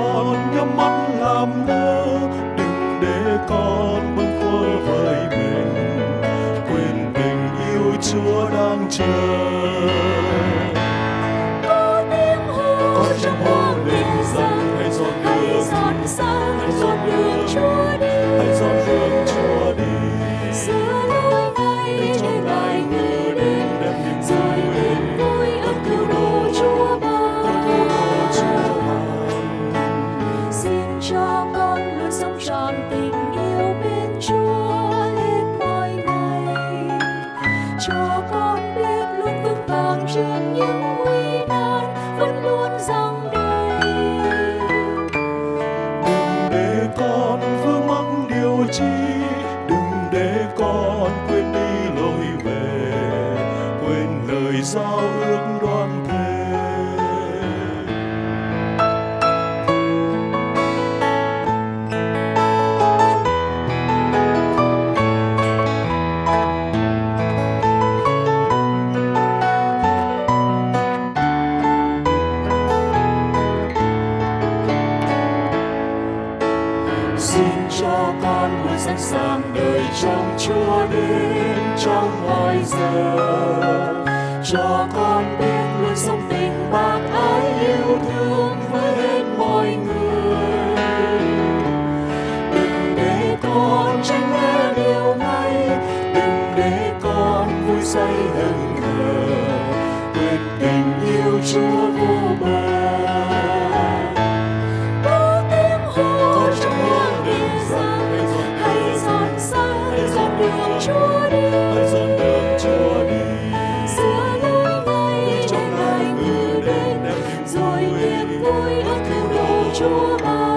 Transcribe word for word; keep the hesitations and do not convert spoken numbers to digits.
con nhắm mắt làm ngơ, đừng để con bâng khuâng với mình, quên tình yêu Chúa đang chờ. Có tiếng hô Con trong hô lên rằng hãy dọn hãy đường, dọn sang hãy dọn đường Chúa đi, hãy dọn đường Chúa đi. sửa lối ngay Để cho để ngài Ngài người người đến đến, đem niềm rồi vui, niềm vui ơn cứu độ Chúa ơn cứu độ Chúa ban. ban. Xin cho con luôn sống trọn tình yêu bên Chúa hết mọi ngày, cho con biết luôn vững vàng trước những nguy nan vẫn luôn giăng đầy. Đừng để con vướng mắc điều chi, đừng để con quên đi lối về, quên lời giao ước đoan thề. Xin cho con luôn sẵn sàng đợi trong Chúa đến trong mọi giờ, cho con biết luôn sống tình bác ái yêu thương với hết mọi người. Đừng để con tránh nghe điều ngay, đừng để con vui say hững hờ, quên tình yêu Chúa vô bờ. Có tiếng hô trong hương điện rằng hãy dọn sang, hãy dọn đường Chúa đi, Hãy dọn đường Chúa đi, sửa lối ngay để Ngài người đến, rồi niềm vui ơn cứu độ Chúa ban.